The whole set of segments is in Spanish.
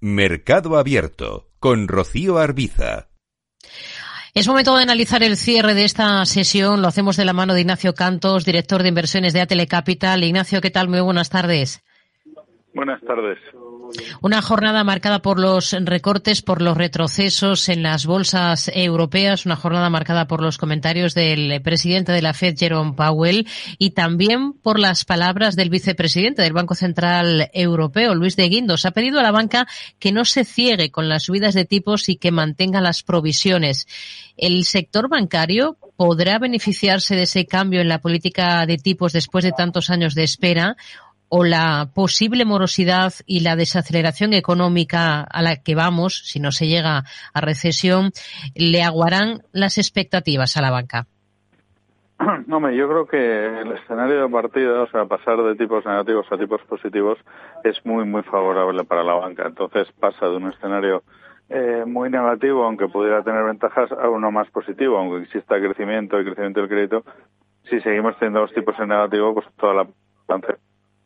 Mercado Abierto, con Rocío Arbiza. Es momento de analizar el cierre de esta sesión. Lo hacemos de la mano de Ignacio Cantos, director de inversiones de Atele Capital. Ignacio, ¿qué tal? Muy buenas tardes. Buenas tardes. Una jornada marcada por los recortes, por los retrocesos en las bolsas europeas, una jornada marcada por los comentarios del presidente de la Fed, Jerome Powell, y también por las palabras del vicepresidente del Banco Central Europeo, Luis de Guindos. Ha pedido a la banca que no se ciegue con las subidas de tipos y que mantenga las provisiones. ¿El sector bancario podrá beneficiarse de ese cambio en la política de tipos después de tantos años de espera? ¿O la posible morosidad y la desaceleración económica a la que vamos, si no se llega a recesión, le aguarán las expectativas a la banca? No, yo creo que el escenario de partida, o sea, pasar de tipos negativos a tipos positivos, es muy, muy favorable para la banca. Entonces pasa de un escenario muy negativo, aunque pudiera tener ventajas, a uno más positivo, aunque exista crecimiento y crecimiento del crédito. Si seguimos teniendo los tipos en negativo, pues toda la banca.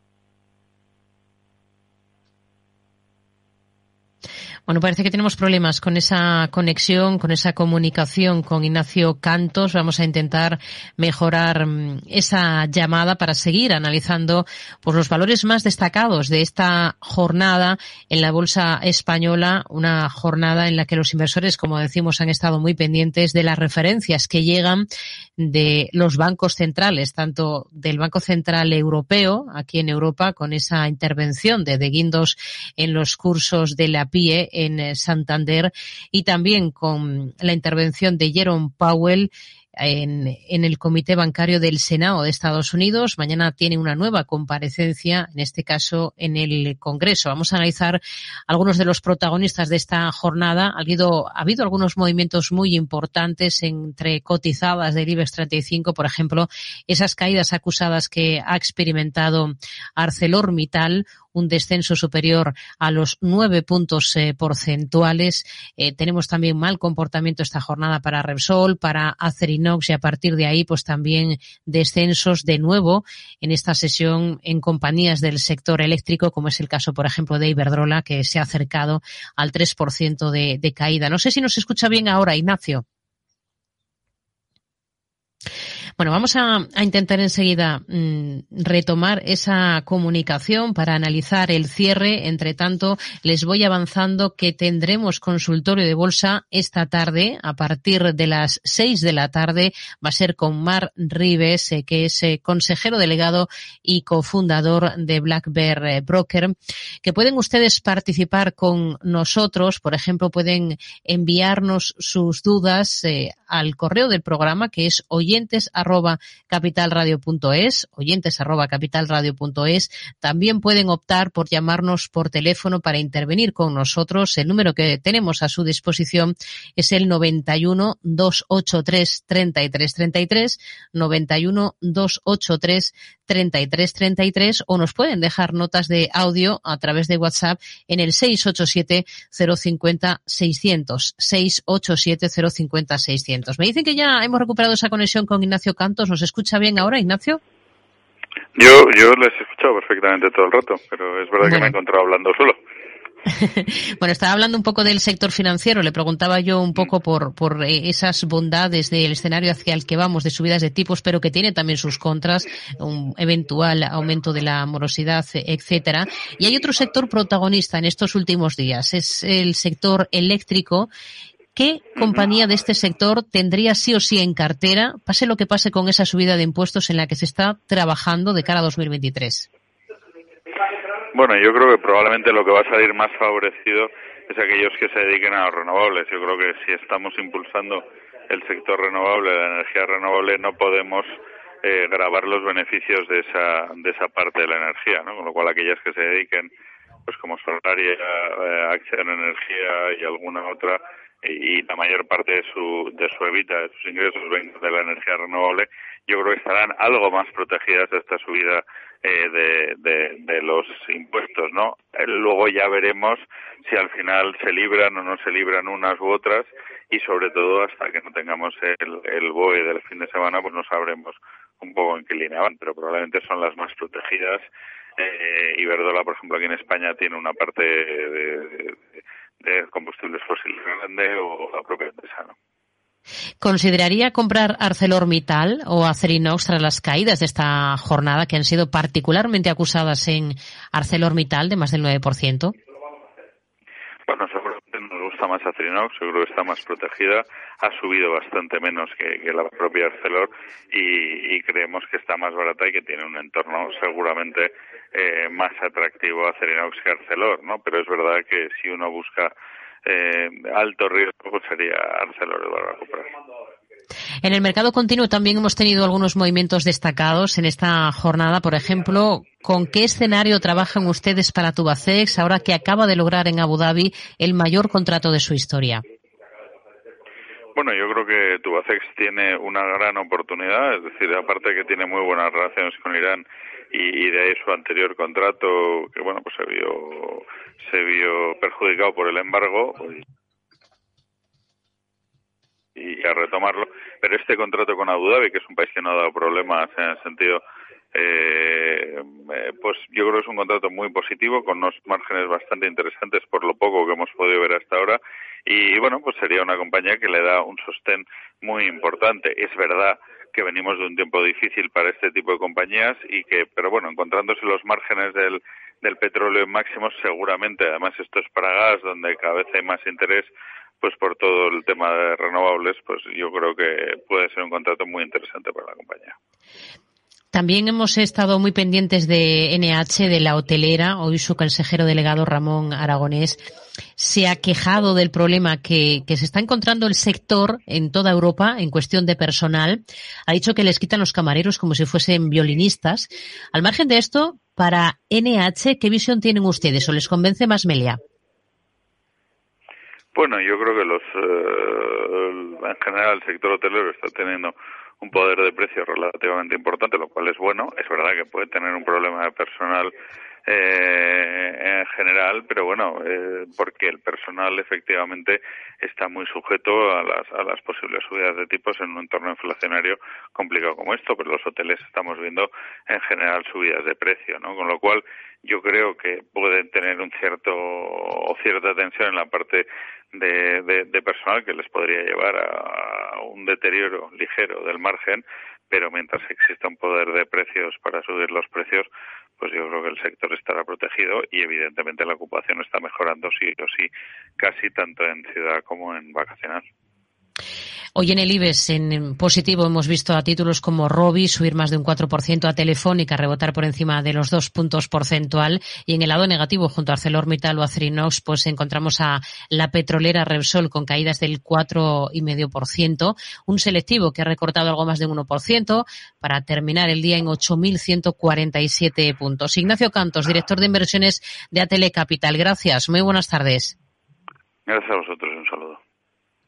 Bueno, parece que tenemos problemas con esa conexión, con esa comunicación con Ignacio Cantos. Vamos a intentar mejorar esa llamada para seguir analizando pues, los valores más destacados de esta jornada en la bolsa española, una jornada en la que los inversores, como decimos, han estado muy pendientes de las referencias que llegan de los bancos centrales, tanto del Banco Central Europeo, aquí en Europa, con esa intervención de Guindos en los cursos de la PIE en Santander, y también con la intervención de Jerome Powell en el Comité Bancario del Senado de Estados Unidos. Mañana tiene una nueva comparecencia, en este caso en el Congreso. Vamos a analizar algunos de los protagonistas de esta jornada. Ha habido algunos movimientos muy importantes entre cotizadas del IBEX 35, por ejemplo, esas caídas acusadas que ha experimentado ArcelorMittal, un descenso superior a los 9 puntos porcentuales. Tenemos también mal comportamiento esta jornada para Repsol, para Acerinox, y a partir de ahí pues también descensos de nuevo en esta sesión en compañías del sector eléctrico, como es el caso, por ejemplo, de Iberdrola, que se ha acercado al 3% de caída. No sé si nos escucha bien ahora, Ignacio. Bueno, vamos a intentar enseguida retomar esa comunicación para analizar el cierre. Entre tanto, les voy avanzando que tendremos consultorio de bolsa esta tarde a partir de las 6 de la tarde. Va a ser con Marc Ribes, que es consejero delegado y cofundador de Black Bear Broker, que pueden ustedes participar con nosotros. Por ejemplo, pueden enviarnos sus dudas al correo del programa, que es oyentes@capitalradio.es. También pueden optar por llamarnos por teléfono para intervenir con nosotros. El número que tenemos a su disposición es el 91 283 33 33, 91 283 33 33, o nos pueden dejar notas de audio a través de WhatsApp en el 687 050 600, 687 050 600. Me dicen que ya hemos recuperado esa conexión con Ignacio Cantos. ¿Nos escucha bien ahora, Ignacio? Yo les he escuchado perfectamente todo el rato, pero es verdad que me he encontrado hablando solo. Bueno, estaba hablando un poco del sector financiero. Le preguntaba yo un poco por esas bondades del escenario hacia el que vamos de subidas de tipos, pero que tiene también sus contras, un eventual aumento de la morosidad, etcétera. Y hay otro sector protagonista en estos últimos días, es el sector eléctrico. ¿Qué compañía de este sector tendría sí o sí en cartera, pase lo que pase con esa subida de impuestos en la que se está trabajando de cara a 2023? Bueno, yo creo que probablemente lo que va a salir más favorecido es aquellos que se dediquen a los renovables. Yo creo que si estamos impulsando el sector renovable, la energía renovable, no podemos gravar los beneficios de esa parte de la energía, ¿no? Con lo cual aquellas que se dediquen, pues como Solaria, Acciona Energía y alguna otra, y la mayor parte de su EBITDA, de sus ingresos vengan de la energía renovable, yo creo que estarán algo más protegidas de esta subida de los impuestos, ¿no? Luego ya veremos si al final se libran o no se libran unas u otras, y sobre todo hasta que no tengamos el BOE del fin de semana, pues no sabremos un poco en qué línea van, pero probablemente son las más protegidas. Iberdrola, por ejemplo, aquí en España tiene una parte de combustibles fósiles grande o la propia empresa, ¿no? ¿Consideraría comprar ArcelorMittal o Acerinox tras las caídas de esta jornada que han sido particularmente acusadas en ArcelorMittal de más del 9%? Bueno, seguramente nos gusta más Acerinox, yo creo que está más protegida, ha subido bastante menos que la propia Arcelor y creemos que está más barata y que tiene un entorno seguramente más atractivo a Acerinox que Arcelor, ¿no? Pero es verdad que si uno busca alto riesgo, pues sería Arcelor el valor a comprar. En el mercado continuo también hemos tenido algunos movimientos destacados en esta jornada. Por ejemplo, ¿con qué escenario trabajan ustedes para Tubacex ahora que acaba de lograr en Abu Dhabi el mayor contrato de su historia? Bueno, yo creo que Tubacex tiene una gran oportunidad, es decir, aparte que tiene muy buenas relaciones con Irán y de ahí su anterior contrato, que bueno, pues se vio perjudicado por el embargo, y a retomarlo, pero este contrato con Abu Dhabi, que es un país que no ha dado problemas en el sentido, pues yo creo que es un contrato muy positivo, con unos márgenes bastante interesantes por lo poco que hemos podido ver hasta ahora, y bueno, pues sería una compañía que le da un sostén muy importante. Es verdad que venimos de un tiempo difícil para este tipo de compañías pero bueno, encontrándose los márgenes del petróleo en máximos, seguramente, además esto es para gas, donde cada vez hay más interés, pues por todo el tema de renovables, pues yo creo que puede ser un contrato muy interesante para la compañía. También hemos estado muy pendientes de NH, de la hotelera. Hoy su consejero delegado Ramón Aragonés se ha quejado del problema que se está encontrando el sector en toda Europa en cuestión de personal. Ha dicho que les quitan los camareros como si fuesen violinistas. Al margen de esto, para NH, ¿qué visión tienen ustedes o les convence más Meliá? Bueno, yo creo que en general el sector hotelero está teniendo un poder de precio relativamente importante, lo cual es bueno. Es verdad que puede tener un problema de personal en general, pero bueno, porque el personal efectivamente está muy sujeto a las posibles subidas de tipos en un entorno inflacionario complicado como esto, pero los hoteles estamos viendo en general subidas de precio, ¿no? Con lo cual yo creo que pueden tener cierta tensión en la parte de personal que les podría llevar a un deterioro ligero del margen, pero mientras exista un poder de precios para subir los precios, pues yo creo que el sector estará protegido y evidentemente la ocupación está mejorando sí o sí, casi tanto en ciudad como en vacacional. Hoy en el IBEX, en positivo, hemos visto a títulos como Robi subir más de un 4%, a Telefónica rebotar por encima de los 2 puntos porcentual, y en el lado negativo, junto a ArcelorMittal o Acerinox, pues encontramos a la petrolera Repsol con caídas del 4,5%, un selectivo que ha recortado algo más de un 1% para terminar el día en 8.147 puntos. Ignacio Cantos, director de inversiones de Atele Capital. Gracias, muy buenas tardes. Gracias a vosotros, un saludo.